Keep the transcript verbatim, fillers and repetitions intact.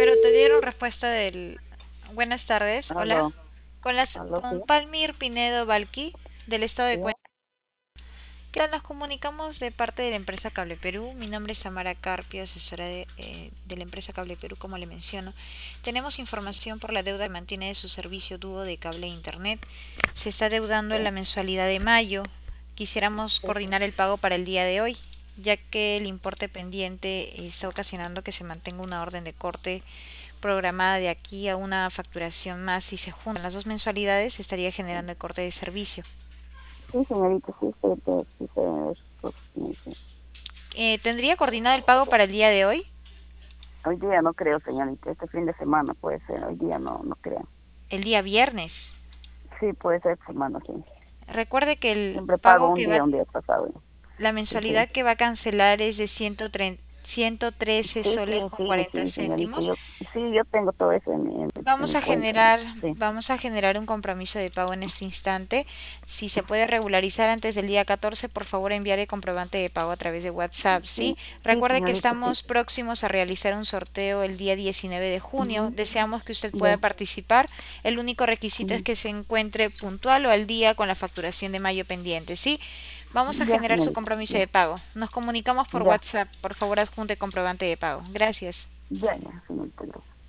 pero te dieron respuesta del... Buenas tardes, hola. Aló, Con las aló, sí, con Palmir Pinedo Balqui del estado sí, de Cuenca. ¿Qué tal? Nos comunicamos de parte de la empresa Cable Perú. Mi nombre es Samara Carpio, asesora de, eh, de la empresa Cable Perú, como le menciono. Tenemos información por la deuda que mantiene de su servicio dúo de cable e internet. Se está deudando sí, en la mensualidad de mayo. Quisiéramos sí, sí. coordinar el pago para el día de hoy, ya que el importe pendiente está ocasionando que se mantenga una orden de corte programada de aquí a una facturación más. Si se juntan las dos mensualidades, se estaría generando el corte de servicio. Sí, señorita, sí, sí, sí, sí, sí, sí, sí, sí. Eh, ¿Tendría coordinado el pago para el día de hoy? Hoy día no creo, señorita, este fin de semana puede ser, hoy día no, no creo. El día viernes. Sí, puede ser semana, sí. Recuerde que el Siempre pago pago un que va, día, un día pasado. la Sí, sí, mensualidad que va a cancelar es de ciento treinta, ciento trece sí, sí, soles con sí, cuarenta sí, señorita, céntimos. yo, sí, yo tengo todo eso en, mi- en, en Vamos mi a cuenta. generar, Sí, vamos a generar un compromiso de pago en este instante. Si se puede regularizar antes del día catorce, por favor enviar el comprobante de pago a través de WhatsApp, ¿sí? sí, sí, Recuerde que señorita, sí. estamos próximos a realizar un sorteo el día diecinueve de junio. Ujú, Deseamos que usted pueda ya, participar. El único requisito es ujú, que se encuentre puntual o al día con la facturación de mayo pendiente, ¿sí? Vamos a ya, generar su señorita, compromiso ya, de pago. Nos comunicamos por ya, WhatsApp. Por favor, adjunte comprobante de pago. Gracias. ya, ya, señorita, gracias.